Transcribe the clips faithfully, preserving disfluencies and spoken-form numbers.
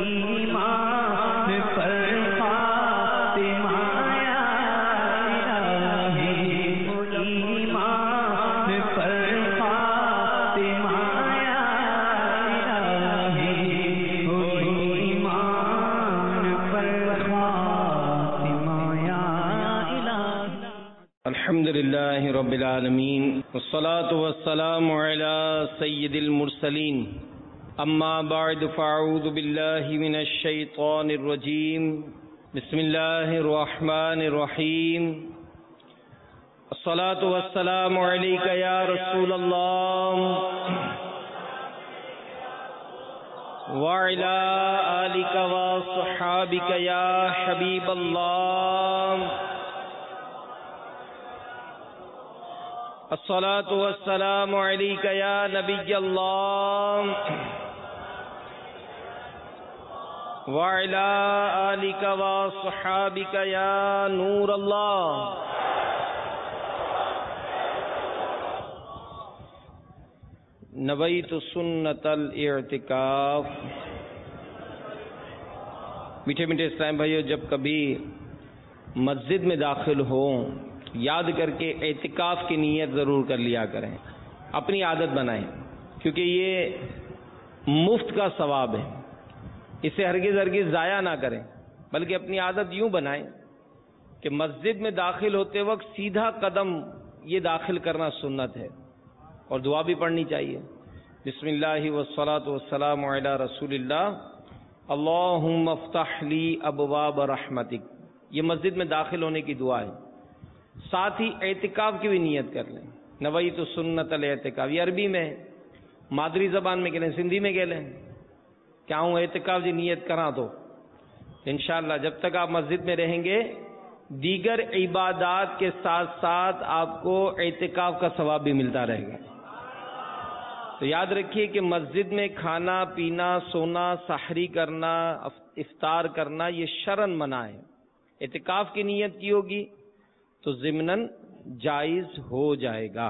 ایمان پر خاتمہ یا الہی، وہ ایمان پر خاتمہ یا الہی، وہ ایمان پر خاتمہ یا الہی۔ الحمد للہ رب العالمین، والصلاة والسلام علی سید المرسلین، اما بعد فاعوذ باللہ من الشیطان الرجیم، بسم اللہ الرحمن الرحیم، الصلاة والسلام علیک یا رسول اللہ وعلی آلک وصحابک یا حبیب اللہ، الصلاة والسلام علیک یا نبی اللہ وعلی آلک وصحابک یا نور اللہ۔ نویت سنت الاعتکاف۔ میٹھے میٹھے اسلام بھائیو، جب کبھی مسجد میں داخل ہوں یاد کر کے اعتکاف کی نیت ضرور کر لیا کریں، اپنی عادت بنائیں، کیونکہ یہ مفت کا ثواب ہے، اسے ہرگز ہرگز ضائع نہ کریں، بلکہ اپنی عادت یوں بنائیں کہ مسجد میں داخل ہوتے وقت سیدھا قدم یہ داخل کرنا سنت ہے، اور دعا بھی پڑھنی چاہیے، بسم اللہ والصلاة والسلام علی رسول اللہ، اللہم افتح لی ابواب رحمتک، یہ مسجد میں داخل ہونے کی دعا ہے۔ ساتھ ہی اعتکاف کی بھی نیت کر لیں، نویت سنت الاعتکاف، یہ عربی میں مادری زبان میں کہہ لیں، سندھی میں کہہ لیں، کیا ہوں اعتکاف جی نیت کراں تو انشاءاللہ جب تک آپ مسجد میں رہیں گے دیگر عبادات کے ساتھ ساتھ آپ کو اعتکاف کا ثواب بھی ملتا رہے گا۔ تو یاد رکھیے کہ مسجد میں کھانا پینا، سونا، سحری کرنا، افطار کرنا یہ شرعاً منع ہے، اعتکاف کی نیت کی ہوگی تو ضمناً جائز ہو جائے گا۔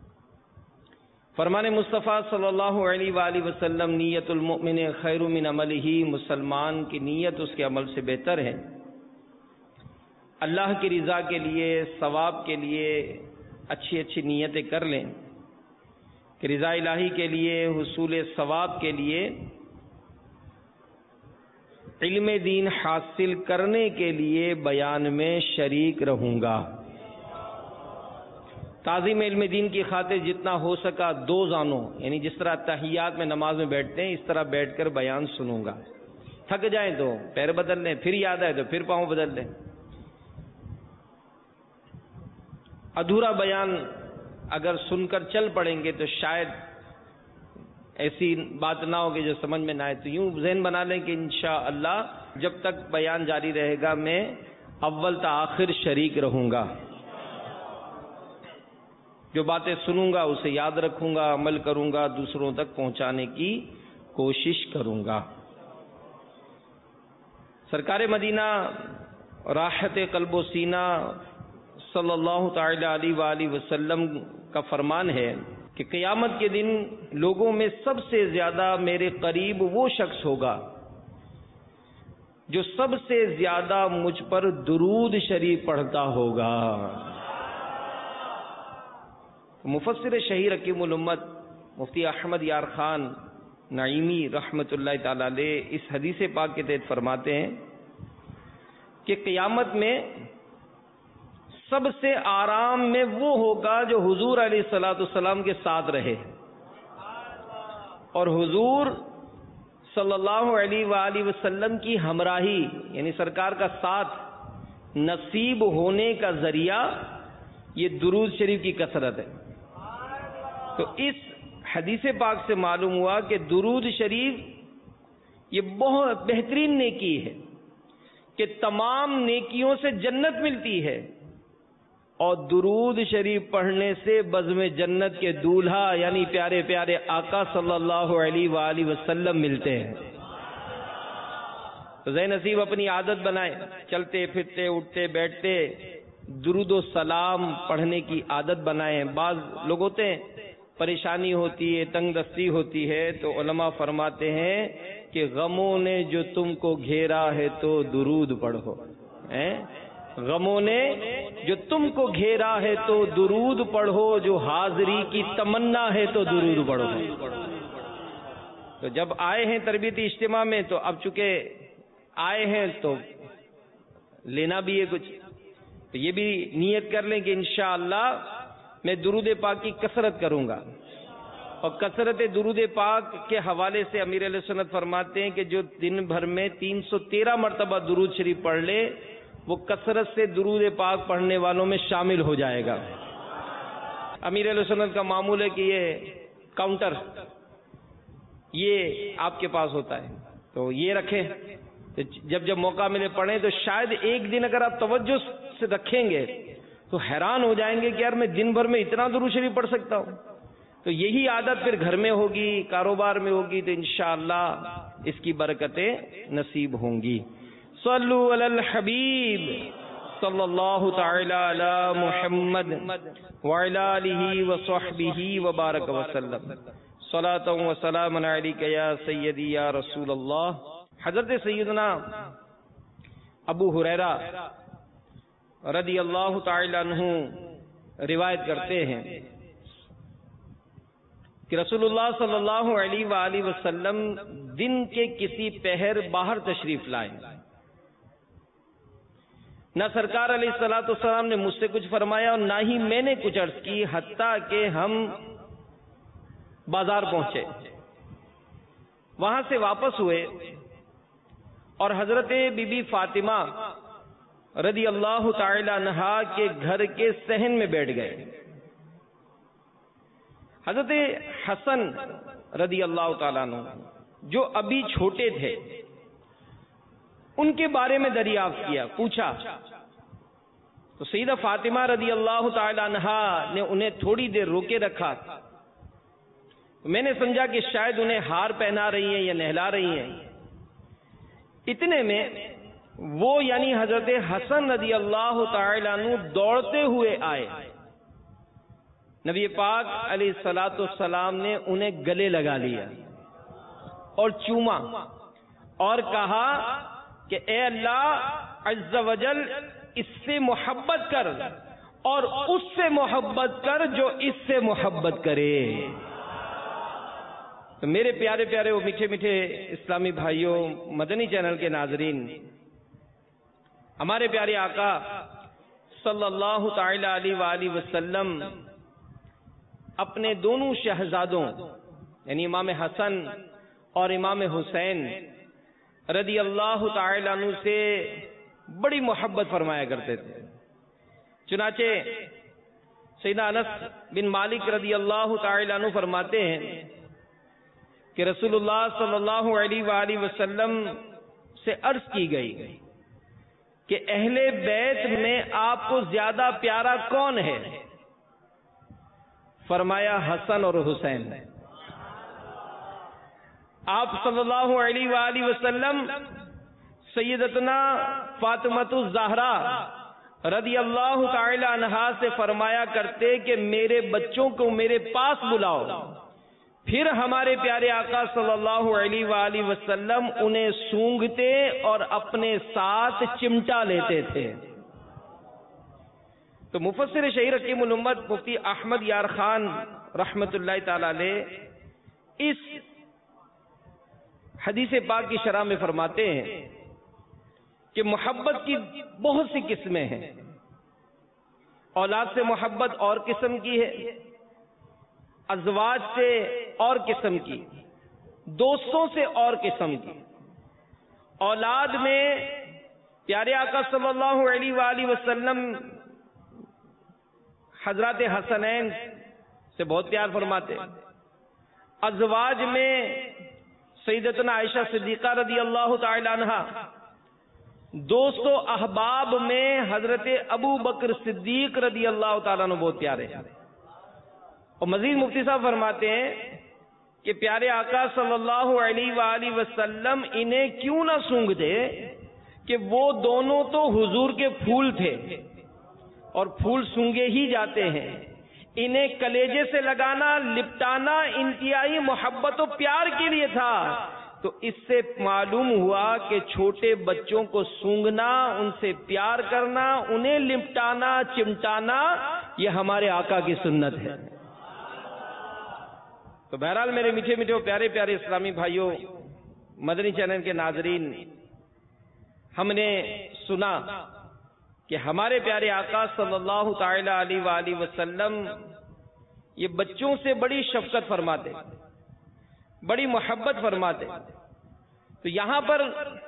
فرمان مصطفیٰ صلی اللہ علیہ وآلہ وسلم، نیت المؤمن خیر من عملہ، مسلمان کی نیت اس کے عمل سے بہتر ہے۔ اللہ کی رضا کے لیے، ثواب کے لیے اچھی اچھی نیتیں کر لیں کہ رضا الہی کے لیے، حصول ثواب کے لیے، علم دین حاصل کرنے کے لیے بیان میں شریک رہوں گا۔ تعظیم علم دین کی خاطر جتنا ہو سکا دو زانوں، یعنی جس طرح تحیات میں نماز میں بیٹھتے ہیں اس طرح بیٹھ کر بیان سنوں گا، تھک جائیں تو پیر بدل لیں، پھر یاد آئے تو پھر پاؤں بدل لیں۔ ادھورا بیان اگر سن کر چل پڑیں گے تو شاید ایسی بات نہ ہو کہ جو سمجھ میں نہ آئے، تو یوں ذہن بنا لیں کہ انشاءاللہ جب تک بیان جاری رہے گا میں اول تا آخر شریک رہوں گا، جو باتیں سنوں گا اسے یاد رکھوں گا، عمل کروں گا، دوسروں تک پہنچانے کی کوشش کروں گا۔ سرکار مدینہ راحت قلب و سینہ صلی اللہ تعالی علیہ وآلہ وسلم کا فرمان ہے کہ قیامت کے دن لوگوں میں سب سے زیادہ میرے قریب وہ شخص ہوگا جو سب سے زیادہ مجھ پر درود شریف پڑھتا ہوگا۔ مفسر شہیر حکیم الامت مفتی احمد یار خان نعیمی رحمۃ اللہ تعالی علیہ اس حدیث پاک کے تحت فرماتے ہیں کہ قیامت میں سب سے آرام میں وہ ہوگا جو حضور علیہ الصلوۃ والسلام کے ساتھ رہے، اور حضور صلی اللہ علیہ وآلہ وسلم کی ہمراہی یعنی سرکار کا ساتھ نصیب ہونے کا ذریعہ یہ درود شریف کی کثرت ہے۔ تو اس حدیث پاک سے معلوم ہوا کہ درود شریف یہ بہت بہترین نیکی ہے کہ تمام نیکیوں سے جنت ملتی ہے، اور درود شریف پڑھنے سے بزم جنت کے دولہا یعنی پیارے پیارے آقا صلی اللہ علیہ وآلہ وسلم ملتے ہیں۔ تو ذہن نصیب اپنی عادت بنائیں، چلتے پھرتے اٹھتے بیٹھتے درود و سلام پڑھنے کی عادت بنائیں۔ بعض لوگ ہوتے ہیں پریشانی ہوتی ہے، تنگ دستی ہوتی ہے، تو علماء فرماتے ہیں کہ غموں نے جو تم کو گھیرا ہے تو درود پڑھو. غموں نے جو تم کو گھیرا ہے تو درود پڑھو، جو حاضری کی تمنا ہے تو درود پڑھو. تو جب آئے ہیں تربیتی اجتماع میں تو اب چونکہ آئے ہیں تو لینا بھی ہے کچھ، تو یہ بھی نیت کر لیں کہ انشاءاللہ میں درود پاک کی کثرت کروں گا. اور کثرت درود پاک کے حوالے سے امیر علیہ سنت فرماتے ہیں کہ جو دن بھر میں تین سو تیرہ مرتبہ درود شریف پڑھ لے وہ کثرت سے درود پاک پڑھنے والوں میں شامل ہو جائے گا. امیر علیہ سنت کا معمول ہے کہ یہ کاؤنٹر یہ آپ کے پاس ہوتا ہے، تو یہ رکھیں، جب جب موقع ملے پڑھیں. تو شاید ایک دن اگر آپ توجہ سے رکھیں گے تو حیران ہو جائیں گے کہ یار میں دن بھر میں اتنا درود شریف پڑھ سکتا ہوں. تو یہی عادت پھر گھر میں ہوگی، کاروبار میں ہوگی، تو انشاءاللہ اس کی برکتیں نصیب ہوں گی. صلو علی الحبیب صلی اللہ تعالی علی محمد وعلی آلہ وصحبہ وبارک وسلم. صلاۃ و سلام علیک یا سیدی یا رسول اللہ. حضرت سیدنا ابو ہریرہ رضی اللہ تعالی عنہ روایت کرتے ہیں کہ رسول اللہ صلی اللہ علیہ وآلہ وسلم دن کے کسی پہر باہر تشریف لائے. نہ سرکار علیہ الصلوۃ والسلام نے مجھ سے کچھ فرمایا اور نہ ہی میں نے کچھ عرض کی، حتیٰ کہ ہم بازار پہنچے. وہاں سے واپس ہوئے اور حضرت بی بی فاطمہ رضی اللہ تعالی عنہا کے گھر کے صحن میں بیٹھ گئے. حضرت حسن رضی اللہ تعالیٰ عنہ جو ابھی چھوٹے تھے ان کے بارے میں دریافت کیا، پوچھا. تو سیدہ فاطمہ رضی اللہ تعالی عنہا نے انہیں تھوڑی دیر روکے رکھا. میں نے سمجھا کہ شاید انہیں ہار پہنا رہی ہیں یا نہلا رہی ہیں. اتنے میں وہ یعنی حضرت حسن رضی اللہ تعالی عنہ دوڑتے ہوئے آئے. نبی پاک علیہ الصلوۃ والسلام نے انہیں گلے لگا لیا اور چوما اور کہا کہ اے اللہ عز وجل اس سے محبت کر اور اس سے محبت کر جو اس سے محبت کرے. تو میرے پیارے پیارے وہ میٹھے میٹھے اسلامی بھائیوں، مدنی چینل کے ناظرین، ہمارے پیارے آقا صلی اللہ تعالی علیہ وآلہ وسلم اپنے دونوں شہزادوں یعنی امام حسن اور امام حسین رضی اللہ تعالی عنہ سے بڑی محبت فرمایا کرتے تھے. چنانچہ سیدنا انس بن مالک رضی اللہ تعالی عنہ فرماتے ہیں کہ رسول اللہ صلی اللہ علیہ وآلہ وسلم سے عرض کی گئی کہ اہل بیت میں آپ کو زیادہ پیارا کون ہے؟ فرمایا حسن اور حسین. آپ صلی اللہ علیہ وآلہ وسلم سیدتنا فاطمۃ الزہرا رضی اللہ تعالی عنہا سے فرمایا کرتے کہ میرے بچوں کو میرے پاس بلاؤ. پھر ہمارے پیارے آقا صلی اللہ علیہ وآلہ وسلم انہیں سونگھتے اور اپنے ساتھ چمٹا لیتے تھے. تو مفسر شہیر حکیم الامت مفتی احمد یار خان رحمت اللہ تعالی علیہ اس حدیث پاک کی شرح میں فرماتے ہیں کہ محبت کی بہت سی قسمیں ہیں. اولاد سے محبت اور قسم کی ہے، ازواج سے اور قسم کی، دوستوں سے اور قسم کی. اولاد میں پیارے آقا صلی اللہ علیہ وآلہ وسلم حضرات حسنین سے بہت پیار فرماتے. ازواج میں سیدتنا عائشہ صدیقہ رضی اللہ تعالی عنہا. دوست و احباب میں حضرت ابو بکر صدیق رضی اللہ تعالیٰ عنہ بہت پیارے ہیں. اور مزید مفتی صاحب فرماتے ہیں کہ پیارے آقا صلی اللہ علیہ وآلہ وسلم انہیں کیوں نہ سونگھتے کہ وہ دونوں تو حضور کے پھول تھے اور پھول سونگے ہی جاتے ہیں. انہیں کلیجے سے لگانا، لپٹانا انتہائی محبت و پیار کے لیے تھا۔ تو اس سے معلوم ہوا کہ چھوٹے بچوں کو سونگھنا، ان سے پیار کرنا، انہیں لپٹانا، چمٹانا، یہ ہمارے آقا کی سنت ہے۔ تو بہرحال میرے میٹھے میٹھے پیارے پیارے اسلامی بھائیوں، مدنی چینل کے ناظرین، ہم نے سنا کہ ہمارے پیارے آقا صلی اللہ تعالی علیہ وآلہ وسلم یہ بچوں سے بڑی شفقت فرماتے، بڑی محبت فرماتے۔ تو یہاں پر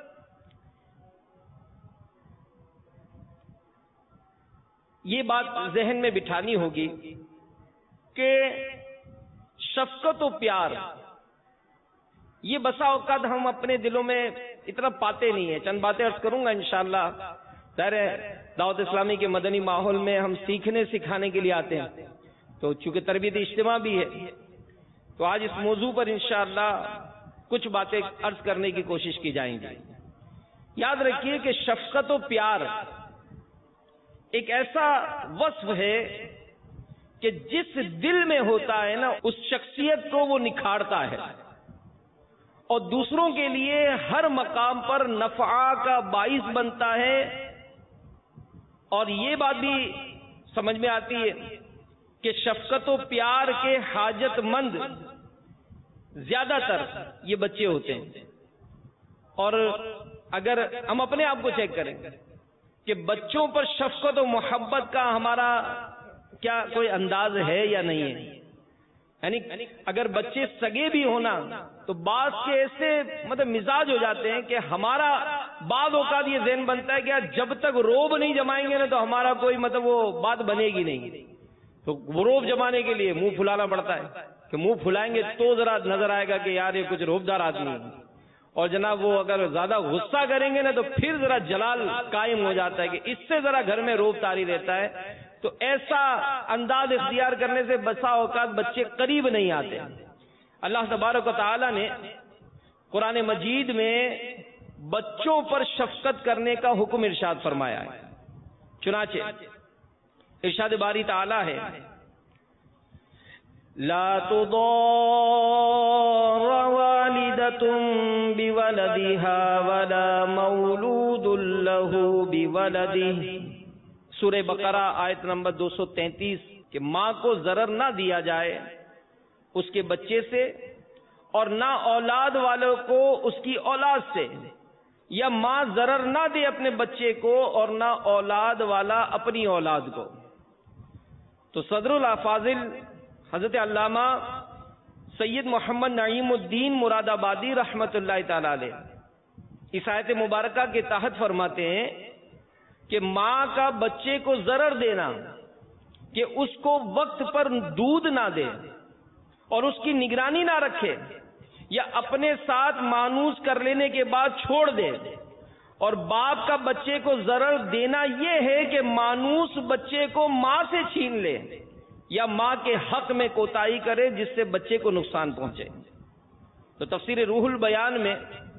یہ بات ذہن میں بٹھانی ہوگی کہ شفقت و پیار یہ بسا اوقات ہم اپنے دلوں میں اتنا پاتے نہیں ہیں۔ چند باتیں عرض کروں گا انشاءاللہ۔ ظاہر ہے دعوت اسلامی کے مدنی ماحول میں ہم سیکھنے سکھانے کے لیے آتے ہیں، تو چونکہ تربیت اجتماع بھی ہے، تو آج اس موضوع پر انشاءاللہ کچھ باتیں عرض کرنے کی کوشش کی جائیں گی۔ یاد رکھیے کہ شفقت و پیار ایک ایسا وصف ہے کہ جس دل میں ہوتا ہے نا، اس شخصیت کو وہ نکھارتا ہے اور دوسروں کے لیے ہر مقام پر نفع کا باعث بنتا ہے۔ اور یہ بات بھی سمجھ میں آتی ہے کہ شفقت و پیار کے حاجت مند زیادہ تر یہ بچے ہوتے ہیں۔ اور اگر ہم اپنے آپ کو چیک کریں کہ بچوں پر شفقت و محبت کا ہمارا کیا کوئی انداز ہے یا نہیں ہے، یعنی اگر بچے سگے بھی ہونا تو بعض کے ایسے مطلب مزاج ہو جاتے ہیں کہ ہمارا بعض اوقات یہ ذہن بنتا ہے کہ جب تک روب نہیں جمائیں گے نا تو ہمارا کوئی مطلب وہ بات بنے گی نہیں، تو وہ روب جمانے کے لیے منہ پھلانا پڑتا ہے کہ منہ پھلائیں گے تو ذرا نظر آئے گا کہ یار یہ کچھ روبدار آدمی ہے، اور جناب وہ اگر زیادہ غصہ کریں گے نا تو پھر ذرا جلال قائم ہو جاتا ہے کہ اس سے ذرا گھر میں روب طاری رہتا ہے۔ تو ایسا انداز اختیار کرنے سے بسا اوقات بچے قریب نہیں آتے۔ اللہ تبارک و تعالی نے قرآن مجید میں بچوں پر شفقت کرنے کا حکم ارشاد فرمایا ہے۔ چنانچہ ارشاد باری تعالی ہے، لا تضار والدة بولدها ولا مولود له بولده، سورہ بقرہ آیت نمبر دو سو تینتیس، کہ ماں کو ضرر نہ دیا جائے اس کے بچے سے، اور نہ اولاد والوں کو اس کی اولاد سے، یا ماں ضرر نہ دے اپنے بچے کو اور نہ اولاد والا اپنی اولاد کو۔ تو صدر الافاضل حضرت علامہ سید محمد نعیم الدین مراد آبادی رحمت اللہ تعالی علیہ اس آیت مبارکہ کے تحت فرماتے ہیں کہ ماں کا بچے کو ضرر دینا، کہ اس کو وقت پر دودھ نہ دے اور اس کی نگرانی نہ رکھے، یا اپنے ساتھ مانوس کر لینے کے بعد چھوڑ دے، اور باپ کا بچے کو ضرر دینا یہ ہے کہ مانوس بچے کو ماں سے چھین لے یا ماں کے حق میں کوتاہی کرے جس سے بچے کو نقصان پہنچے۔ تو تفسیر روح البیان میں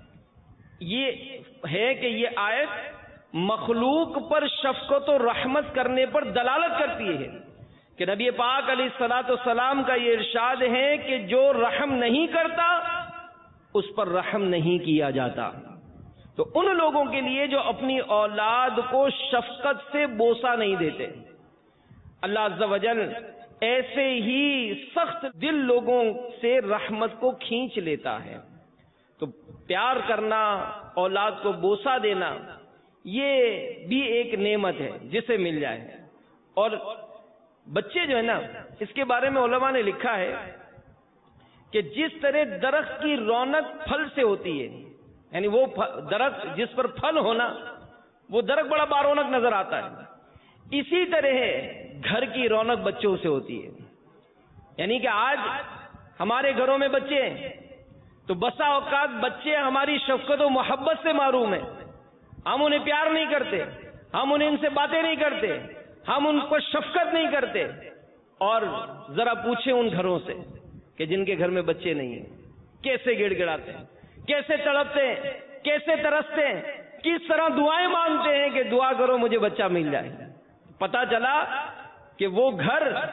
یہ ہے کہ یہ آیت مخلوق پر شفقت و رحمت کرنے پر دلالت کرتی ہے کہ نبی پاک علیہ الصلوۃ والسلام کا یہ ارشاد ہے کہ جو رحم نہیں کرتا اس پر رحم نہیں کیا جاتا۔ تو ان لوگوں کے لیے جو اپنی اولاد کو شفقت سے بوسہ نہیں دیتے، اللہ عز و جل ایسے ہی سخت دل لوگوں سے رحمت کو کھینچ لیتا ہے۔ تو پیار کرنا، اولاد کو بوسہ دینا، یہ بھی ایک نعمت ہے جسے مل جائے۔ اور بچے جو ہے نا، اس کے بارے میں علماء نے لکھا ہے کہ جس طرح درخت کی رونق پھل سے ہوتی ہے، یعنی وہ درخت جس پر پھل ہونا وہ درخت بڑا بارونق نظر آتا ہے، اسی طرح گھر کی رونق بچوں سے ہوتی ہے۔ یعنی کہ آج ہمارے گھروں میں بچے ہیں تو بسا اوقات بچے ہماری شفقت و محبت سے محروم ہیں، ہم انہیں پیار نہیں کرتے، ہم انہیں ان سے باتیں نہیں کرتے، ہم ان کو شفقت نہیں کرتے۔ اور ذرا پوچھیں ان گھروں سے کہ جن کے گھر میں بچے نہیں ہیں، کیسے گڑ گڑاتے ہیں، کیسے تڑپتے ہیں، کیسے ترستے ہیں، کس طرح دعائیں مانگتے ہیں کہ دعا کرو مجھے بچہ مل جائے۔ پتہ چلا کہ وہ گھر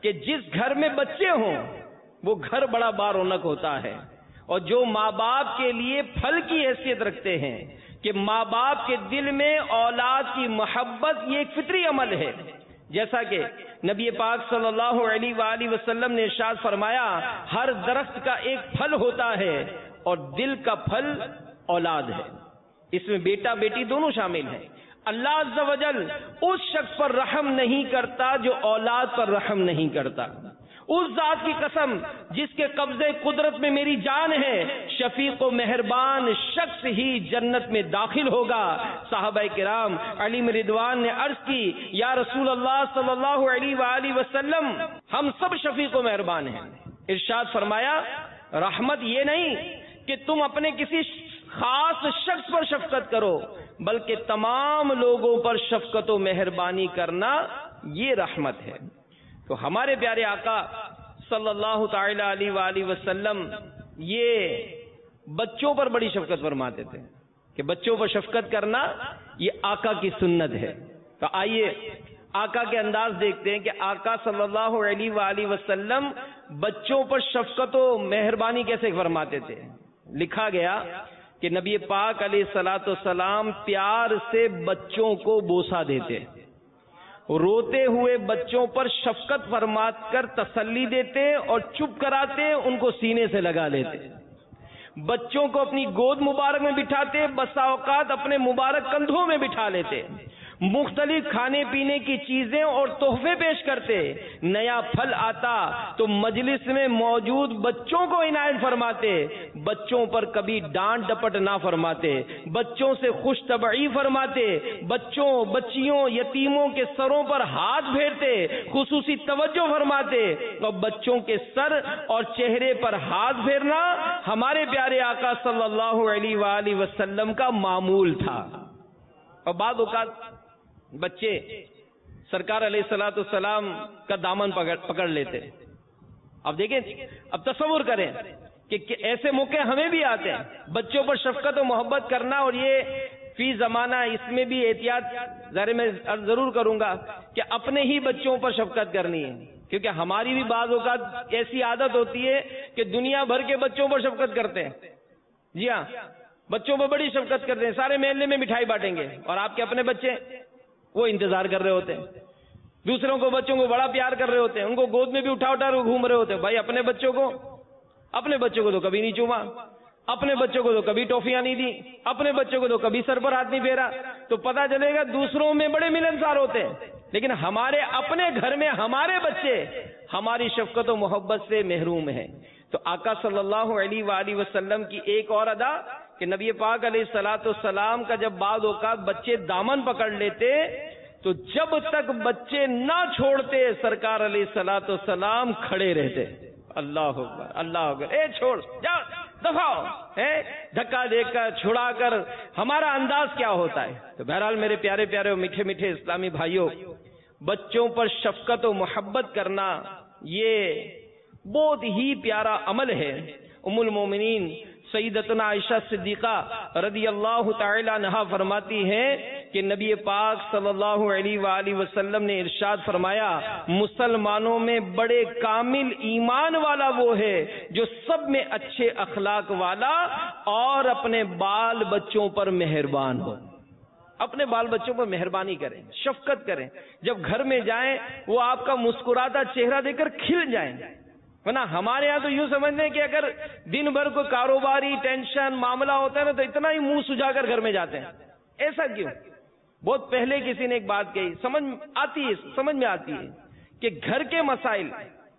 کہ جس گھر میں بچے ہوں وہ گھر بڑا بارونق ہوتا ہے، اور جو ماں باپ کے لیے پھل کی حیثیت رکھتے ہیں کہ ماں باپ کے دل میں اولاد کی محبت، یہ ایک فطری عمل ہے. جیسا کہ نبی پاک صلی اللہ علیہ وآلہ وسلم نے ارشاد فرمایا، ہر درخت کا ایک پھل ہوتا ہے اور دل کا پھل اولاد ہے. اس میں بیٹا بیٹی دونوں شامل ہیں. اللہ عز و جل اس شخص پر رحم نہیں کرتا جو اولاد پر رحم نہیں کرتا. اس ذات کی قسم جس کے قبضے قدرت میں میری جان ہے، شفیق و مہربان شخص ہی جنت میں داخل ہوگا. صحابہ کرام علی رضوان نے عرض کی، یا رسول اللہ صلی اللہ علیہ وآلہ وسلم، ہم سب شفیق و مہربان ہیں. ارشاد فرمایا، رحمت یہ نہیں کہ تم اپنے کسی خاص شخص پر شفقت کرو، بلکہ تمام لوگوں پر شفقت و مہربانی کرنا یہ رحمت ہے. تو ہمارے پیارے آقا صلی اللہ تعالی علیہ وآلہ وسلم یہ بچوں پر بڑی شفقت فرماتے تھے کہ بچوں پر شفقت کرنا یہ آقا کی سنت ہے. تو آئیے آقا کے انداز دیکھتے ہیں کہ آقا صلی اللہ علیہ وآلہ وسلم بچوں پر شفقت و مہربانی کیسے فرماتے تھے. لکھا گیا کہ نبی پاک علیہ الصلوۃ والسلام پیار سے بچوں کو بوسہ دیتے، روتے ہوئے بچوں پر شفقت فرما کر تسلی دیتے اور چپ کراتے، ان کو سینے سے لگا لیتے. بچوں کو اپنی گود مبارک میں بٹھاتے، بسا اوقات اپنے مبارک کندھوں میں بٹھا لیتے. مختلف کھانے پینے کی چیزیں اور تحفے پیش کرتے. نیا پھل آتا تو مجلس میں موجود بچوں کو عنایت فرماتے. بچوں پر کبھی ڈانٹ ڈپٹ نہ فرماتے، بچوں سے خوش طبعی فرماتے. بچوں بچیوں یتیموں کے سروں پر ہاتھ پھیرتے، خصوصی توجہ فرماتے. اور بچوں کے سر اور چہرے پر ہاتھ پھیرنا ہمارے پیارے آقا صلی اللہ علیہ وآلہ وسلم کا معمول تھا. اور بعض اوقات بچے سرکار علیہ الصلوۃ والسلام کا دامن پکڑ پکڑ لیتے. اب دیکھیں، اب تصور کریں کہ ایسے موقع ہمیں بھی آتے ہیں. بچوں پر شفقت و محبت کرنا، اور یہ فی زمانہ اس میں بھی احتیاط ذرا میں ضرور کروں گا کہ اپنے ہی بچوں پر شفقت کرنی ہے، کیونکہ ہماری بھی بعض اوقات ایسی عادت ہوتی ہے کہ دنیا بھر کے بچوں پر شفقت کرتے ہیں. جی ہاں، بچوں پر بڑی شفقت کرتے ہیں، سارے محلے میں مٹھائی بانٹیں گے، اور آپ کے اپنے بچے وہ انتظار کر رہے ہوتے ہیں. دوسروں کو بچوں کو بڑا پیار کر رہے ہوتے ہیں، ان کو گود میں بھی اٹھا اٹھا کر گھوم رہے ہوتے ہیں. بھائی اپنے بچوں کو اپنے بچوں کو تو کبھی نہیں چوما، اپنے بچوں کو تو کبھی ٹافیاں نہیں دی، اپنے بچوں کو تو کبھی سر پر ہاتھ نہیں پھیرا. تو پتہ چلے گا دوسروں میں بڑے ملنسار ہوتے ہیں، لیکن ہمارے اپنے گھر میں ہمارے بچے ہماری شفقت و محبت سے محروم ہیں. تو آقا صلی اللہ علیہ وآلہ وسلم کی ایک اور ادا کہ نبی پاک علیہ الصلوۃ والسلام کا جب بعض اوقات بچے دامن پکڑ لیتے تو جب تک بچے نہ چھوڑتے سرکار علیہ الصلوۃ والسلام کھڑے رہتے. اللہ اکبر اللہ اکبر، اے چھوڑ جا دفعہ ہے، دھکا دے کر چھڑا کر. ہمارا انداز کیا ہوتا ہے؟ تو بہرحال میرے پیارے پیارے اور میٹھے میٹھے اسلامی بھائیوں، بچوں پر شفقت و محبت کرنا یہ بہت ہی پیارا عمل ہے. ام المومنین سیدتنا عائشہ صدیقہ رضی اللہ تعالی عنہا فرماتی ہیں کہ نبی پاک صلی اللہ علیہ وآلہ وسلم نے ارشاد فرمایا، مسلمانوں میں بڑے کامل ایمان والا وہ ہے جو سب میں اچھے اخلاق والا اور اپنے بال بچوں پر مہربان ہو. اپنے بال بچوں پر مہربانی کریں، شفقت کریں. جب گھر میں جائیں وہ آپ کا مسکراتا چہرہ دیکھ کر کھل جائیں. ورنہ ہمارے یہاں تو یوں سمجھتے ہیں کہ اگر دن بھر کوئی کاروباری ٹینشن معاملہ ہوتا ہے نا تو اتنا ہی منہ سجا کر گھر میں جاتے ہیں. ایسا کیوں؟ بہت پہلے کسی نے ایک بات کہی، سمجھ آتی ہے سمجھ میں آتی ہے کہ گھر کے مسائل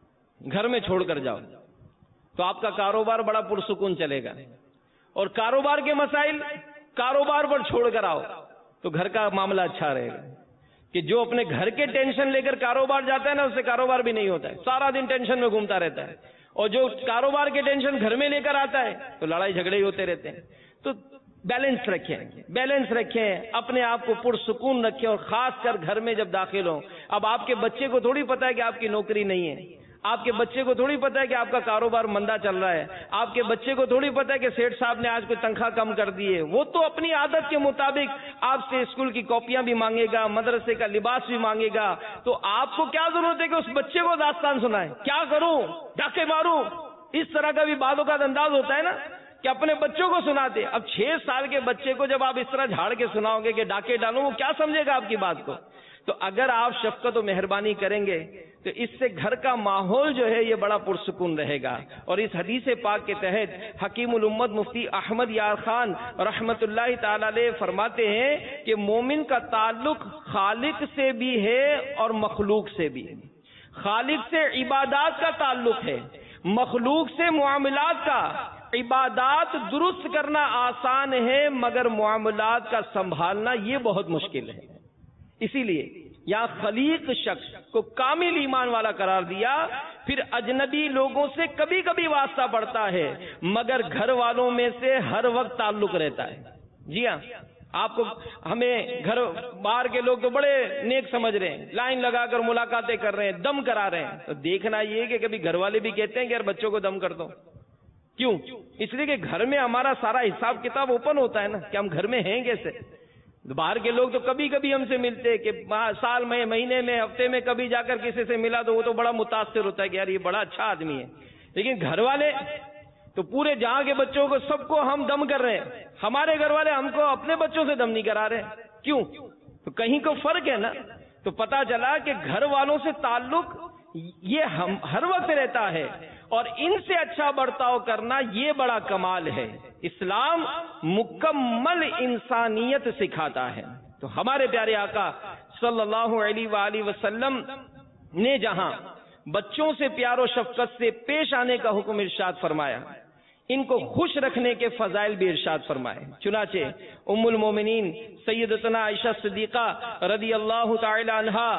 گھر میں چھوڑ کر جاؤ تو آپ کا کاروبار بڑا پرسکون چلے گا، اور کاروبار کے مسائل کاروبار پر چھوڑ کر آؤ تو گھر کا معاملہ اچھا رہے گا. کہ جو اپنے گھر کے ٹینشن لے کر کاروبار جاتا ہے نا، اس سے کاروبار بھی نہیں ہوتا ہے، سارا دن ٹینشن میں گھومتا رہتا ہے. اور جو کاروبار کے ٹینشن گھر میں لے کر آتا ہے تو لڑائی جھگڑے ہی ہوتے رہتے ہیں. تو بیلنس رکھیں بیلنس رکھیں اپنے آپ کو پرسکون رکھیں، اور خاص کر گھر میں جب داخل ہوں. اب آپ کے بچے کو تھوڑی پتا ہے کہ آپ کی نوکری نہیں ہے، آپ کے بچے کو تھوڑی پتہ ہے کہ آپ کا کاروبار مندہ چل رہا ہے، آپ کے بچے کو تھوڑی پتہ ہے کہ سیٹھ صاحب نے آج کوئی تنخواہ کم کر دی ہے. وہ تو اپنی عادت کے مطابق آپ سے اسکول کی کاپیاں بھی مانگے گا، مدرسے کا لباس بھی مانگے گا. تو آپ کو کیا ضرورت ہے کہ اس بچے کو داستان سنائیں؟ کیا کروں، ڈاکے ماروں؟ اس طرح کا بھی بعض اوقات انداز ہوتا ہے نا کہ اپنے بچوں کو سناتے. اب چھ سال کے بچے کو جب آپ اس طرح جھاڑ کے سناؤ گے کہ ڈاکے ڈالوں، وہ کیا سمجھے گا آپ کی بات کو؟ تو اگر آپ شفقت و مہربانی کریں گے تو اس سے گھر کا ماحول جو ہے یہ بڑا پرسکون رہے گا. اور اس حدیث پاک کے تحت حکیم الامت مفتی احمد یار خان رحمت اللہ تعالی علیہ فرماتے ہیں کہ مومن کا تعلق خالق سے بھی ہے اور مخلوق سے بھی. خالق سے عبادات کا تعلق ہے، مخلوق سے معاملات کا. عبادات درست کرنا آسان ہے مگر معاملات کا سنبھالنا یہ بہت مشکل ہے. اسی لیے یا خلیق شخص کو کامل ایمان والا قرار دیا. پھر اجنبی لوگوں سے کبھی کبھی واسطہ پڑتا ہے مگر گھر والوں میں سے ہر وقت تعلق رہتا ہے. جی ہاں، آپ کو ہمیں گھر باہر کے لوگ تو بڑے نیک سمجھ رہے ہیں، لائن لگا کر ملاقاتیں کر رہے ہیں، دم کرا رہے ہیں. تو دیکھنا یہ کہ کبھی گھر والے بھی کہتے ہیں کہ یار بچوں کو دم کر دو. کیوں؟ اس لیے کہ گھر میں ہمارا سارا حساب کتاب اوپن ہوتا ہے نا کہ ہم گھر میں ہیں کیسے. باہر کے لوگ تو کبھی کبھی ہم سے ملتے کہ سال میں، مہینے میں، ہفتے میں کبھی جا کر کسی سے ملا تو وہ تو بڑا متاثر ہوتا ہے کہ یار یہ بڑا اچھا آدمی ہے. لیکن گھر والے تو پورے جہاں کے بچوں کو سب کو ہم دم کر رہے ہیں، ہمارے گھر والے ہم کو اپنے بچوں سے دم نہیں کرا رہے. کیوں؟ تو کہیں کو فرق ہے نا. تو پتا چلا کہ گھر والوں سے تعلق یہ ہم ہر وقت رہتا ہے اور ان سے اچھا برتاؤ کرنا یہ بڑا کمال ہے. اسلام مکمل انسانیت سکھاتا ہے. تو ہمارے پیارے آقا صلی اللہ علیہ وآلہ وسلم نے جہاں بچوں سے پیار و شفقت سے پیش آنے کا حکم ارشاد فرمایا، ان کو خوش رکھنے کے فضائل بھی ارشاد فرمائے. چنانچہ ام المومنین سیدتنا عائشہ صدیقہ رضی اللہ تعالی عنہا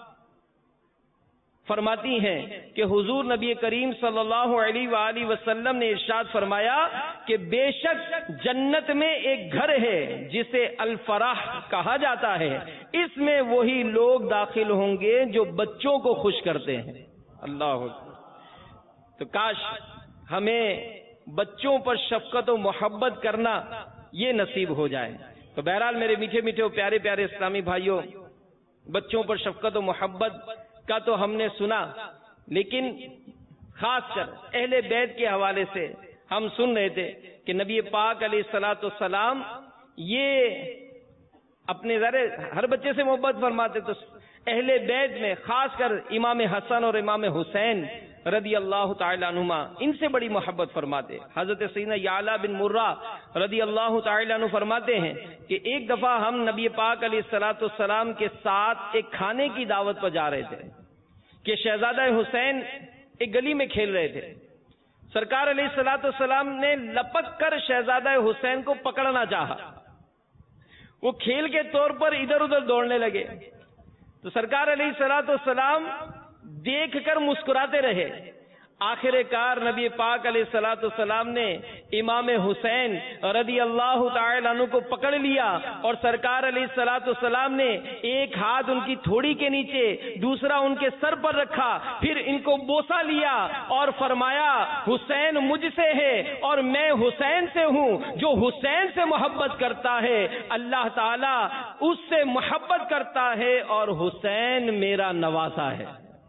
فرماتی ہیں کہ حضور نبی کریم صلی اللہ علیہ وآلہ وسلم نے ارشاد فرمایا کہ بے شک جنت میں ایک گھر ہے جسے الفرح کہا جاتا ہے، اس میں وہی لوگ داخل ہوں گے جو بچوں کو خوش کرتے ہیں. اللہ اکبر. تو کاش ہمیں بچوں پر شفقت و محبت کرنا یہ نصیب ہو جائے. تو بہرحال میرے میٹھے میٹھے و پیارے پیارے اسلامی بھائیوں، بچوں پر شفقت و محبت کا تو ہم نے سنا، لیکن خاص کر اہل بیت کے حوالے سے ہم سن رہے تھے کہ نبی پاک علیہ الصلوۃ والسلام یہ اپنے ذرے ہر بچے سے محبت فرماتے، تو اہل بیت میں خاص کر امام حسن اور امام حسین رضی اللہ تعالی عنہما ان سے بڑی محبت فرماتے. حضرت سیدنا یعلا بن مرہ رضی اللہ تعالی عنہ فرماتے ہیں کہ ایک دفعہ ہم نبی پاک علیہ الصلوۃ والسلام کے ساتھ ایک کھانے کی دعوت پر جا رہے تھے کہ شہزادہ حسین ایک گلی میں کھیل رہے تھے. سرکار علیہ الصلوۃ والسلام نے لپک کر شہزادہ حسین کو پکڑنا چاہا، وہ کھیل کے طور پر ادھر ادھر دوڑنے لگے. تو سرکار علیہ الصلوۃ والسلام دیکھ کر مسکراتے رہے. آخر کار نبی پاک علیہ الصلوۃ والسلام نے امام حسین رضی اللہ تعالی عنہ کو پکڑ لیا اور سرکار علیہ الصلوۃ والسلام نے ایک ہاتھ ان کی تھوڑی کے نیچے، دوسرا ان کے سر پر رکھا، پھر ان کو بوسہ لیا اور فرمایا حسین مجھ سے ہے اور میں حسین سے ہوں. جو حسین سے محبت کرتا ہے اللہ تعالی اس سے محبت کرتا ہے اور حسین میرا نواسا ہے.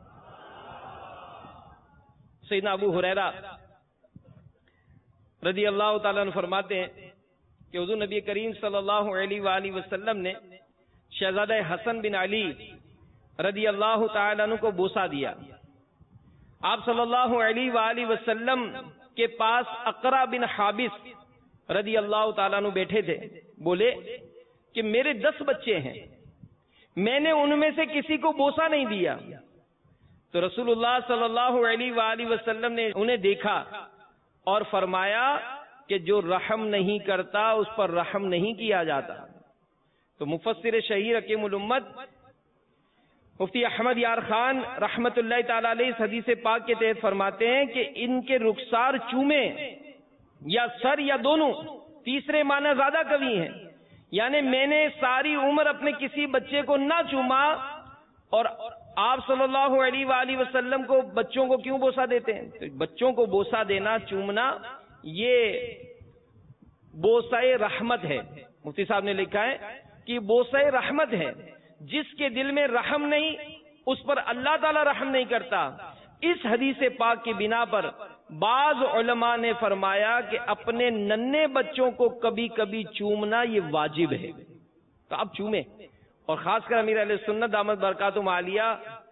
سیدنا ابو ہریرہ رضی اللہ تعالیٰ عنہ فرماتے ہیں کہ حضور نبی کریم صلی اللہ علیہ وآلہ وسلم نے شہزادہ حسن بن علی رضی اللہ تعالیٰ عنہ کو بوسہ دیا. آپ صلی اللہ علیہ وآلہ وسلم کے پاس اقرا بن حابس رضی اللہ تعالیٰ عنہ بیٹھے تھے. بولے کہ میرے دس بچے ہیں، میں نے ان میں سے کسی کو بوسہ نہیں دیا. تو رسول اللہ صلی اللہ علیہ وآلہ وسلم نے انہیں دیکھا اور فرمایا کہ جو رحم نہیں کرتا اس پر رحم نہیں کیا جاتا. تو مفسر شہیر حکیم الامت مفتی احمد یار خان رحمت اللہ تعالی علیہ اس حدیث پاک کے تحت فرماتے ہیں کہ ان کے رخسار چومے یا سر یا دونوں، تیسرے معنی زیادہ قوی ہیں. یعنی میں نے ساری عمر اپنے کسی بچے کو نہ چوما اور آپ صلی اللہ علیہ وآلہ وسلم کو بچوں کو کیوں بوسہ دیتے ہیں؟ تو بچوں کو بوسہ دینا، چومنا، یہ بوسہ رحمت ہے. مفتی صاحب نے لکھا ہے کہ بوسہ رحمت ہے. جس کے دل میں رحم نہیں اس پر اللہ تعالی رحم نہیں کرتا. اس حدیث پاک کی بنا پر بعض علماء نے فرمایا کہ اپنے ننھے بچوں کو کبھی کبھی چومنا یہ واجب ہے، تو آپ چومیں. اور خاص کر امیر اہل سنت دامت برکاتہم عالیہ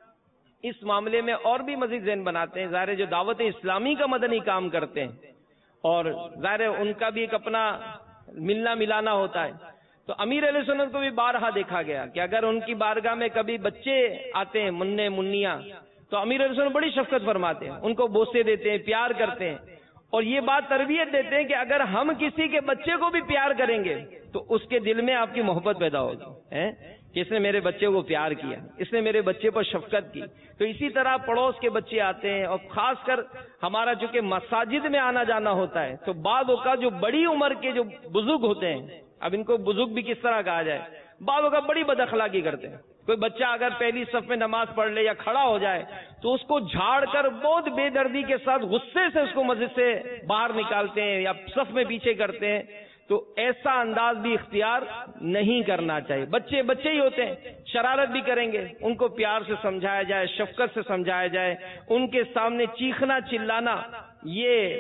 اس معاملے میں اور بھی مزید ذہن بناتے ہیں. ظاہر جو دعوت اسلامی کا مدنی کام کرتے ہیں اور ظاہر ان کا بھی ایک اپنا ملنا ملانا ہوتا ہے، تو امیر اہل سنت کو بھی بارہا دیکھا گیا کہ اگر ان کی بارگاہ میں کبھی بچے آتے ہیں، مننے منیاں، تو امیر اہل سنت بڑی شفقت فرماتے ہیں، ان کو بوسے دیتے ہیں، پیار کرتے ہیں، اور یہ بات تربیت دیتے ہیں کہ اگر ہم کسی کے بچے کو بھی پیار کریں گے تو اس کے دل میں آپ کی محبت پیدا ہوگی کہ اس نے میرے بچے کو پیار کیا، اس نے میرے بچے پر شفقت کی. تو اسی طرح پڑوس کے بچے آتے ہیں، اور خاص کر ہمارا چونکہ مساجد میں آنا جانا ہوتا ہے تو بعض اوقات جو بڑی عمر کے جو بزرگ ہوتے ہیں، اب ان کو بزرگ بھی کس طرح کہا جائے، بعض اوقات بڑی بد اخلاقی کرتے ہیں. کوئی بچہ اگر پہلی صف میں نماز پڑھ لے یا کھڑا ہو جائے تو اس کو جھاڑ کر بہت بے دردی کے ساتھ غصے سے اس کو مسجد سے باہر نکالتے ہیں یا صف میں پیچھے کرتے ہیں. تو ایسا انداز بھی اختیار نہیں کرنا چاہیے. بچے بچے ہی ہوتے ہیں، شرارت بھی کریں گے، ان کو پیار سے سمجھایا جائے، شفقت سے سمجھایا جائے. ان کے سامنے چیخنا چلانا یہ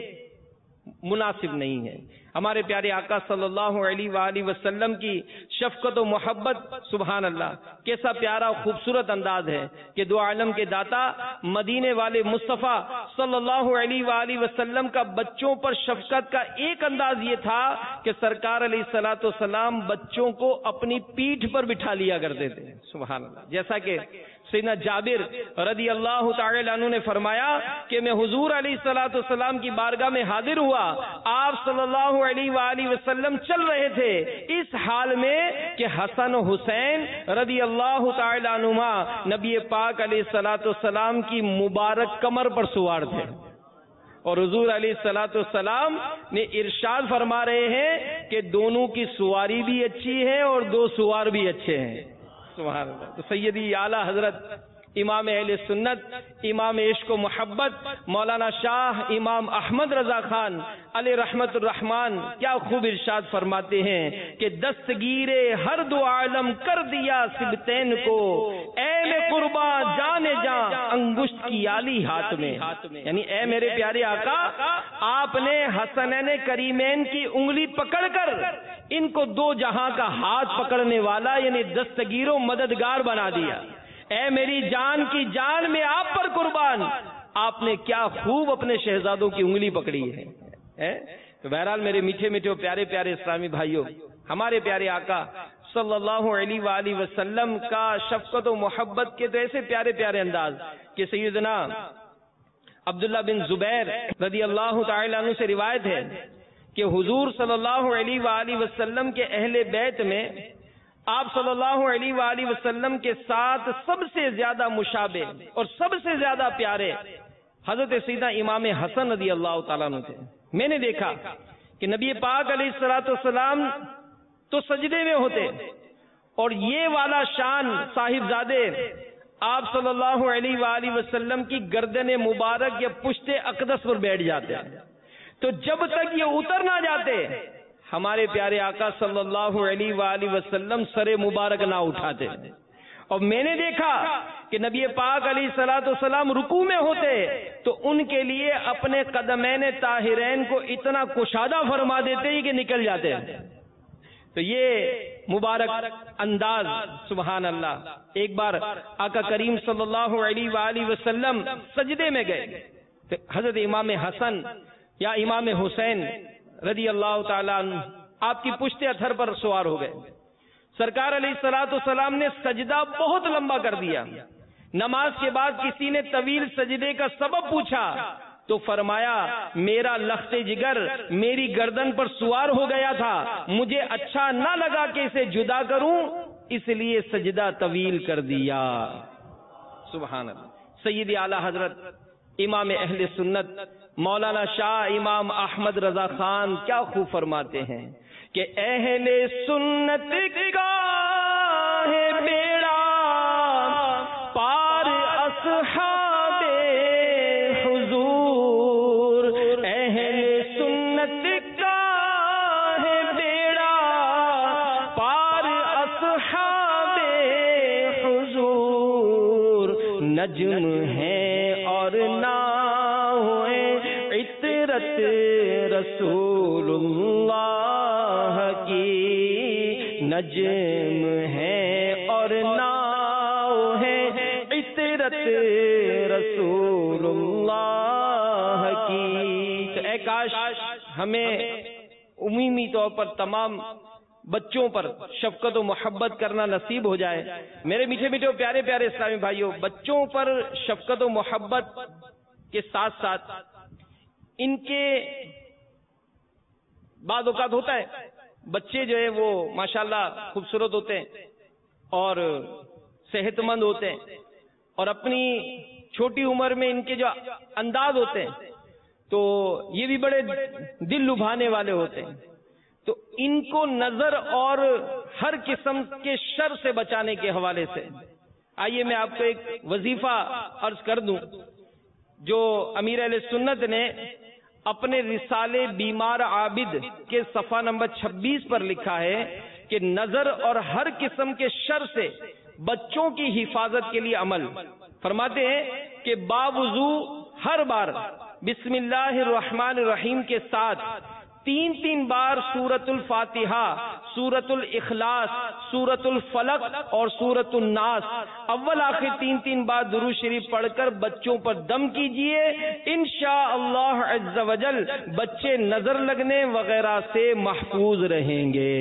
مناسب نہیں ہے. ہمارے پیارے آقا صلی اللہ علیہ وآلہ وسلم کی شفقت و محبت، سبحان اللہ، کیسا پیارا خوبصورت انداز ہے کہ دو عالم کے داتا مدینے والے مصطفیٰ صلی اللہ علیہ وآلہ وسلم کا بچوں پر شفقت کا ایک انداز یہ تھا کہ سرکار علیہ الصلوۃ والسلام بچوں کو اپنی پیٹھ پر بٹھا لیا کرتے تھے. سبحان اللہ. جیسا کہ سیدنا جابر رضی اللہ تعالی عنہ نے فرمایا کہ میں حضور علیہ الصلوۃ والسلام کی بارگاہ میں حاضر ہوا، آپ صلی اللہ علیہ وآلہ وسلم چل رہے تھے اس حال میں کہ حسن و حسین رضی اللہ تعالی عنہما نبی پاک علیہ الصلوۃ والسلام کی مبارک کمر پر سوار تھے، اور حضور علیہ الصلوۃ والسلام نے ارشاد فرما رہے ہیں کہ دونوں کی سواری بھی اچھی ہے اور دو سوار بھی اچھے ہیں. سبحان اللہ. تو سیدی اعلی حضرت امام اہل سنت، امام عشق و محبت مولانا شاہ امام احمد رضا خان علیہ رحمت الرحمان کیا خوب ارشاد فرماتے ہیں کہ دستگیر ہر دو عالم کر دیا سبتین کو، اے میں قرباں جانے جاں انگشت کی آلی ہاتھ میں. یعنی اے میرے پیارے آقا، آپ نے حسنین کریمین کی انگلی پکڑ کر ان کو دو جہاں کا ہاتھ پکڑنے والا یعنی دستگیر و مددگار بنا دیا. اے میری جان کی جان میں آپ پر قربان، آپ نے کیا خوب اپنے شہزادوں کی انگلی پکڑی ہے. تو بہرحال میرے میٹھے میٹھے پیارے پیارے اسلامی بھائیوں، ہمارے پیارے آقا صلی اللہ علیہ وآلہ وسلم کا شفقت و محبت کے تو ایسے پیارے پیارے انداز کہ سیدنا عبداللہ بن زبیر رضی اللہ تعالی عنہ سے روایت ہے کہ حضور صلی اللہ علیہ وآلہ وسلم کے اہل بیت میں آپ صلی اللہ علیہ وآلہ وسلم کے ساتھ سب سے زیادہ مشابہ اور سب سے زیادہ پیارے حضرت سیدنا امام حسن رضی اللہ تعالیٰ عنہ تھے. میں نے دیکھا کہ نبی پاک علیہ الصلوۃ والسلام تو سجدے میں ہوتے اور یہ والا شان صاحبزادے آپ صلی اللہ علیہ وآلہ وسلم کی گردن مبارک یا پشت اقدس پر بیٹھ جاتے ہیں. تو جب تک یہ اتر نہ جاتے ہمارے پیارے آقا صلی اللہ علیہ وآلہ وسلم سر مبارک نہ اٹھاتے. اور میں نے دیکھا کہ نبی پاک علیہ الصلوۃ والسلام رکوع میں ہوتے تو ان کے لیے اپنے قدمین طاہرین کو اتنا کشادہ فرما دیتے ہی کہ نکل جاتے ہیں. تو یہ مبارک انداز، سبحان اللہ. ایک بار آقا کریم صلی اللہ علیہ وآلہ وسلم سجدے میں گئے تو حضرت امام حسن یا امام حسین رضی اللہ تعالیٰ عنہ آپ کی پشت اتھر پر سوار ہو گئے. سرکار علیہ الصلوۃ والسلام نے سجدہ بہت لمبا کر دیا. نماز کے بعد کسی نے طویل سجدے کا سبب پوچھا تو فرمایا میرا لخت جگر میری گردن پر سوار ہو گیا تھا، مجھے اچھا نہ لگا کہ اسے جدا کروں، اس لیے سجدہ طویل کر دیا. سبحان اللہ. سیدی اعلی حضرت امام اہل سنت مولانا شاہ امام احمد رضا خان کیا خوب فرماتے ہیں کہ اہل سنت کا ہے بیڑا پار اصحاب حضور نجم ہے اور ناؤ عطرت رسول اللہ کی، نجم ہے اور ناؤ ہے عطرت رسول اللہ کی۔ تو اے کاش ہمیں عمومی طور پر تمام بچوں پر شفقت و محبت کرنا نصیب ہو جائے۔ میرے میٹھے میٹھے و پیارے پیارے اسلامی بھائیوں، بچوں پر شفقت و محبت کے ساتھ ساتھ ان کے بعض اوقات ہوتا ہے بچے جو ہے وہ ماشاءاللہ خوبصورت ہوتے ہیں اور صحت مند ہوتے ہیں، اور اپنی چھوٹی عمر میں ان کے جو انداز ہوتے ہیں تو یہ بھی بڑے دل لبھانے والے ہوتے ہیں۔ تو ان کو نظر اور ہر قسم کے شر سے بچانے کے حوالے سے آئیے میں آپ کو ایک وظیفہ عرض کر دوں جو امیر اہل سنت نے اپنے رسالے بیمار عابد کے صفحہ نمبر چھبیس پر لکھا ہے کہ نظر اور ہر قسم کے شر سے بچوں کی حفاظت کے لیے عمل فرماتے ہیں کہ باوضو ہر بار بسم اللہ الرحمن الرحیم کے ساتھ تین تین بار سورۃ الفاتحہ، سورۃ الاخلاص، سورۃ الفلق اور سورۃ الناس اول آخر تین تین بار درود شریف پڑھ کر بچوں پر دم کیجئے، انشاءاللہ عز وجل بچے نظر لگنے وغیرہ سے محفوظ رہیں گے۔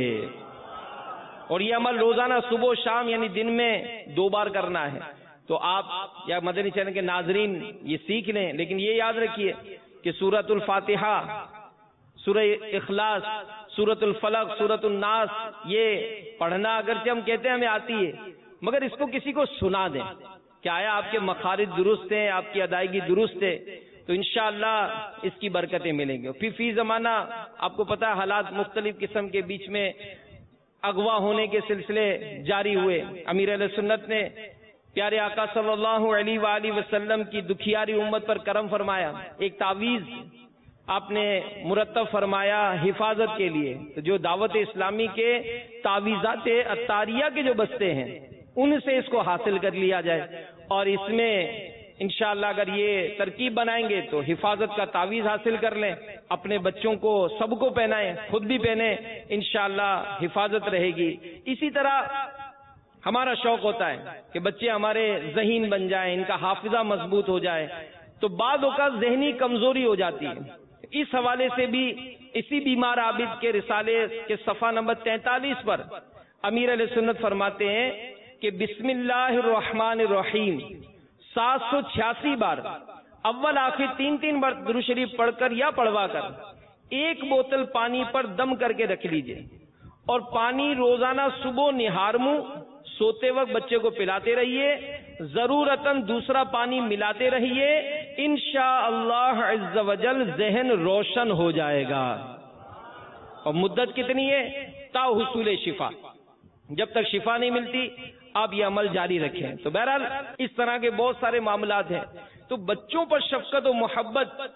اور یہ عمل روزانہ صبح و شام یعنی دن میں دو بار کرنا ہے۔ تو آپ یا مدنی چینل کے ناظرین یہ سیکھ لیں، لیکن یہ یاد رکھیے کہ سورۃ الفاتحہ، سورہ اخلاص، سورۃ الفلق، سورۃ الناس یہ پڑھنا اگرچہ ہم کہتے ہیں ہمیں آتی ہے، مگر اس کو کسی کو سنا دیں کہ آیا آپ کے مخارج درست ہیں، آپ کی ادائیگی درست ہے، تو انشاءاللہ اس کی برکتیں ملیں گی۔ پھر فی زمانہ آپ کو پتہ ہے حالات مختلف قسم کے بیچ میں اغوا ہونے کے سلسلے جاری ہوئے۔ امیر اہل سنت نے پیارے آقا صلی اللہ علیہ وآلہ وسلم کی دکھیاری امت پر کرم فرمایا، ایک تعویذ آپ نے مرتب فرمایا حفاظت کے لیے۔ تو جو دعوت اسلامی کے تعویذات عطاریہ کے جو بستے ہیں ان سے اس کو حاصل کر لیا جائے، اور اس میں انشاءاللہ اگر یہ ترکیب بنائیں گے تو حفاظت کا تعویذ حاصل کر لیں، اپنے بچوں کو سب کو پہنائیں، خود بھی پہنیں، انشاءاللہ حفاظت رہے گی۔ اسی طرح ہمارا شوق ہوتا ہے کہ بچے ہمارے ذہین بن جائیں، ان کا حافظہ مضبوط ہو جائے، تو بعض اوقات ذہنی کمزوری ہو جاتی ہے۔ اس حوالے سے بھی اسی بیمار عابد کے رسالے کے صفحہ نمبر تینتالیس پر امیر علیہ سنت فرماتے ہیں کہ بسم اللہ الرحمن الرحیم سات سو چھیاسی بار اول آخر تین تین بار درود شریف پڑھ کر یا پڑھوا کر ایک بوتل پانی پر دم کر کے رکھ لیجئے، اور پانی روزانہ صبح نہار منہ سوتے وقت بچے کو پلاتے رہیے، ضرورتاً دوسرا پانی ملاتے رہیے، انشاءاللہ عز وجل ذہن روشن ہو جائے گا۔ اور مدت کتنی ہے؟ تا حصول شفا، جب تک شفا نہیں ملتی آپ یہ عمل جاری رکھیں۔ تو بہرحال اس طرح کے بہت سارے معاملات ہیں۔ تو بچوں پر شفقت و محبت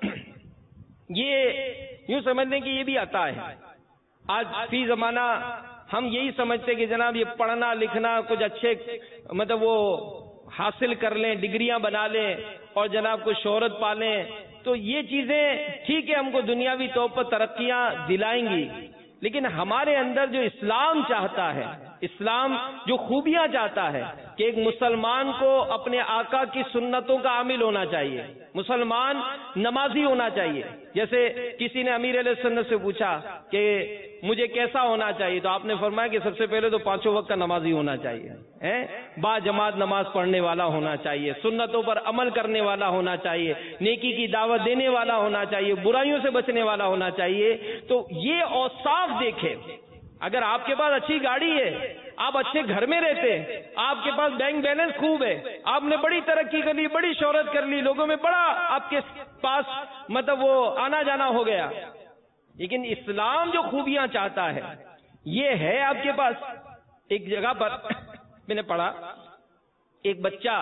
یہ یوں سمجھ لیں کہ یہ بھی عطا ہے۔ آج فی زمانہ ہم یہی سمجھتے کہ جناب یہ پڑھنا لکھنا کچھ اچھے مطلب وہ حاصل کر لیں، ڈگریاں بنا لیں اور جناب کو شہرت پالیں، تو یہ چیزیں ٹھیک ہے ہم کو دنیاوی طور پر ترقیاں دلائیں گی، لیکن ہمارے اندر جو اسلام چاہتا ہے، اسلام جو خوبیاں چاہتا ہے کہ ایک مسلمان کو اپنے آقا کی سنتوں کا عامل ہونا چاہیے، مسلمان نمازی ہونا چاہیے۔ جیسے کسی نے امیر علیہ سنت سے پوچھا کہ مجھے کیسا ہونا چاہیے، تو آپ نے فرمایا کہ سب سے پہلے تو پانچوں وقت کا نمازی ہونا چاہیے، با جماعت نماز پڑھنے والا ہونا چاہیے، سنتوں پر عمل کرنے والا ہونا چاہیے، نیکی کی دعوت دینے والا ہونا چاہیے، برائیوں سے بچنے والا ہونا چاہیے۔ تو یہ اوصاف دیکھیں، اگر آپ کے پاس اچھی گاڑی ہے، آپ اچھے گھر میں رہتے ہیں، آپ کے پاس بینک بیلنس خوب ہے، آپ نے بڑی ترقی کر لی، بڑی شہرت کر لی، لوگوں میں بڑا آپ کے پاس مطلب وہ آنا جانا ہو گیا، لیکن اسلام جو خوبیاں چاہتا ہے یہ ہے آپ کے پاس۔ ایک جگہ پر میں نے پڑھا ایک بچہ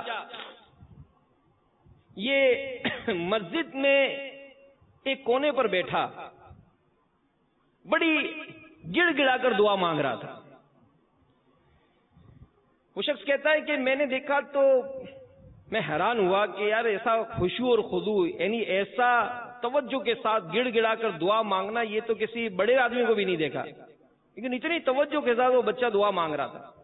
یہ مسجد میں ایک کونے پر بیٹھا بڑی گڑ گڑا کر دعا مانگ رہا تھا۔ وہ شخص کہتا ہے کہ میں نے دیکھا تو میں حیران ہوا کہ یار ایسا خشوع اور خضوع، یعنی ایسا توجہ کے ساتھ گڑ گڑا کر دعا مانگنا، یہ تو کسی بڑے آدمی کو بھی نہیں دیکھا، لیکن اتنی توجہ کے ساتھ وہ بچہ دعا مانگ رہا تھا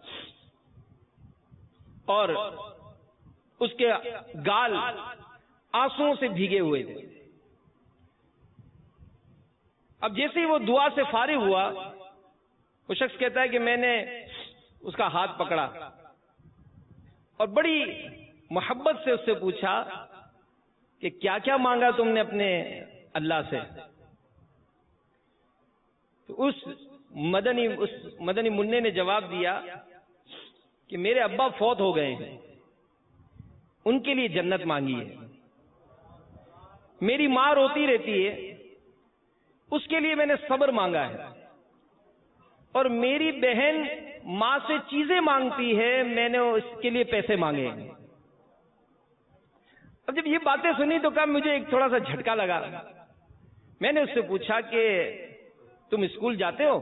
اور اس کے گال آنسوؤں سے بھیگے ہوئے تھے۔ اب جیسے ہی وہ دعا سے فارغ ہوا، وہ شخص کہتا ہے کہ میں نے اس کا ہاتھ پکڑا اور بڑی محبت سے اس سے پوچھا کہ کیا کیا مانگا تم نے اپنے اللہ سے؟ تو اس مدنی اس مدنی منع نے جواب دیا کہ میرے ابا فوت ہو گئے ہیں، ان کے لیے جنت مانگی ہے، میری ماں روتی رہتی ہے، اس کے لیے میں نے صبر مانگا ہے، اور میری بہن ماں سے چیزیں مانگتی ہے، میں نے اس کے لیے پیسے مانگے ہیں۔ اب جب یہ باتیں سنی تو کہا مجھے ایک تھوڑا سا جھٹکا لگا۔ میں نے اس سے پوچھا کہ تم اسکول جاتے ہو؟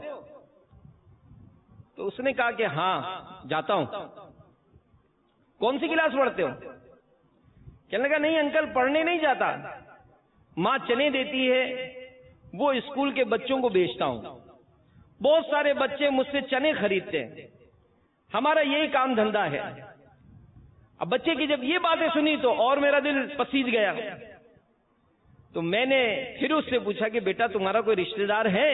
تو اس نے کہا کہ ہاں جاتا ہوں۔ کون سی کلاس پڑھتے ہو؟ کہنے لگا نہیں انکل پڑھنے نہیں جاتا، ماں چنے دیتی ہے، وہ اسکول کے بچوں کو بیچتا ہوں، بہت سارے بچے مجھ سے چنے خریدتے ہیں، ہمارا یہی کام دھندا ہے۔ اب بچے کی جب یہ باتیں سنی تو اور میرا دل پسیج گیا، تو میں نے پھر اس سے پوچھا کہ بیٹا تمہارا کوئی رشتہ دار ہے؟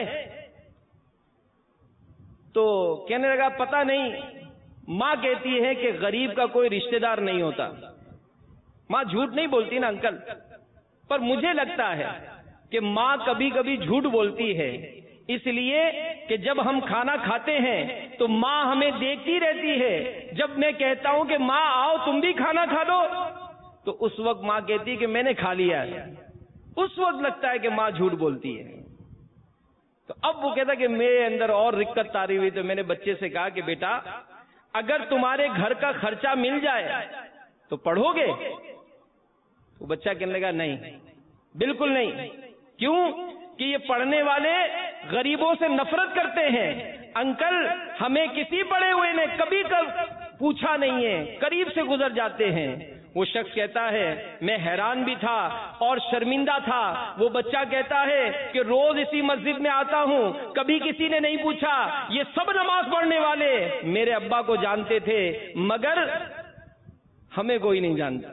تو کہنے لگا پتہ نہیں، ماں کہتی ہے کہ غریب کا کوئی رشتہ دار نہیں ہوتا۔ ماں جھوٹ نہیں بولتی نا انکل، پر مجھے لگتا ہے کہ ماں کبھی کبھی جھوٹ بولتی ہے، اس لیے کہ جب ہم کھانا کھاتے ہیں تو ماں ہمیں دیکھتی رہتی ہے، جب میں کہتا ہوں کہ ماں آؤ تم بھی کھانا کھا دو تو اس وقت ماں کہتی ہے کہ میں نے کھا لیا ہے، اس وقت لگتا ہے کہ ماں جھوٹ بولتی ہے۔ تو اب وہ کہتا کہ میرے اندر اور رکت تاری ہوئی، تو میں نے بچے سے کہا کہ بیٹا اگر تمہارے گھر کا خرچہ مل جائے تو پڑھو گے؟ تو بچہ کہنے لگا نہیں، بالکل نہیں۔ کیوں؟ کہ یہ پڑھنے والے غریبوں سے نفرت کرتے ہیں۔ انکل ہمیں کسی پڑھے ہوئے نے کبھی پوچھا نہیں ہے، قریب سے گزر جاتے ہیں۔ وہ شخص کہتا ہے میں حیران بھی تھا اور شرمندہ تھا۔ وہ بچہ کہتا ہے کہ روز اسی مسجد میں آتا ہوں، کبھی کسی نے نہیں پوچھا، یہ سب نماز پڑھنے والے میرے ابا کو جانتے تھے مگر ہمیں کوئی نہیں جانتا۔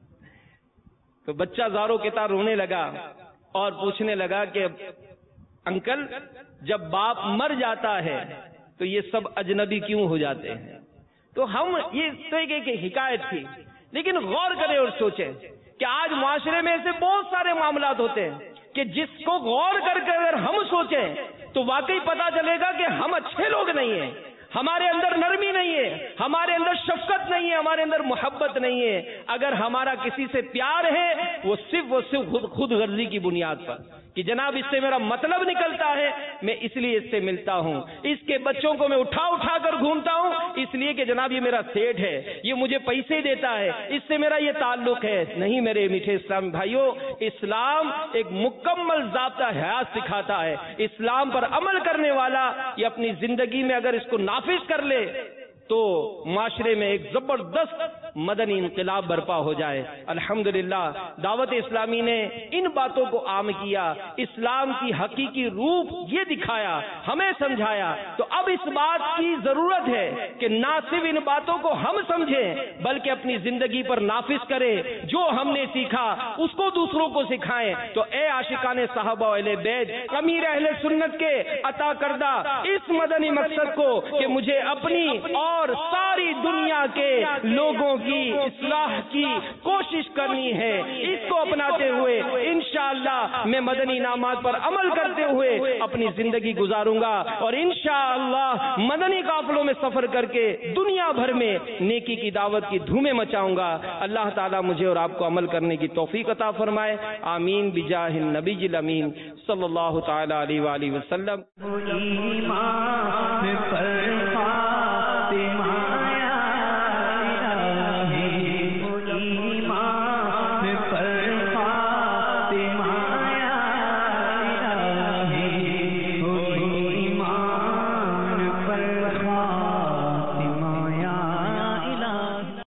تو بچہ زاروں کے تار رونے لگا اور پوچھنے لگا کہ انکل جب باپ مر جاتا ہے تو یہ سب اجنبی کیوں ہو جاتے ہیں؟ تو ہم یہ تو ایک حکایت تھی، لیکن غور کریں اور سوچیں کہ آج معاشرے میں ایسے بہت سارے معاملات ہوتے ہیں کہ جس کو غور کر کے اگر ہم سوچیں تو واقعی پتا چلے گا کہ ہم اچھے لوگ نہیں ہیں، ہمارے اندر نرمی نہیں ہے، ہمارے اندر شفقت نہیں ہے، ہمارے اندر محبت نہیں ہے۔ اگر ہمارا کسی سے پیار ہے وہ صرف وہ صرف خود, خود غرضی کی بنیاد پر کہ جناب اس سے میرا مطلب نکلتا ہے، میں اس لیے اس سے ملتا ہوں، اس کے بچوں کو میں اٹھا اٹھا کر گھومتا ہوں اس لیے کہ جناب یہ میرا سیٹ ہے، یہ مجھے پیسے دیتا ہے، اس سے میرا یہ تعلق ہے۔ نہیں میرے میٹھے اسلام بھائیوں، اسلام ایک مکمل ضابطہ حیات سکھاتا ہے۔ اسلام پر عمل کرنے والا یہ اپنی زندگی میں اگر اس کو نافذ کر لے تو معاشرے میں ایک زبردست مدنی انقلاب برپا ہو جائے۔ الحمدللہ دعوت اسلامی نے ان باتوں کو عام کیا، اسلام کی حقیقی روپ یہ دکھایا، ہمیں سمجھایا۔ تو اب اس بات کی ضرورت ہے کہ نہ صرف ان باتوں کو ہم سمجھیں بلکہ اپنی زندگی پر نافذ کریں، جو ہم نے سیکھا اس کو دوسروں کو سکھائیں۔ تو اے عاشقان صحابہ و اہل بیت، امیر اہل سنت کے عطا کردہ اس مدنی مقصد کو کہ مجھے اپنی اور ساری دنیا کے لوگوں کی اصلاح کی کوشش کرنی ہے، اس کو اپناتے ہوئے انشاءاللہ میں مدنی انعامات پر عمل کرتے ہوئے اپنی زندگی گزاروں گا، اور انشاءاللہ مدنی قافلوں میں سفر کر کے دنیا بھر میں نیکی کی دعوت کی دھومیں مچاؤں گا۔ اللہ تعالیٰ مجھے اور آپ کو عمل کرنے کی توفیق عطا فرمائے، آمین بجاہ النبی الامین صلی اللہ تعالی علیہ وآلہ وسلم۔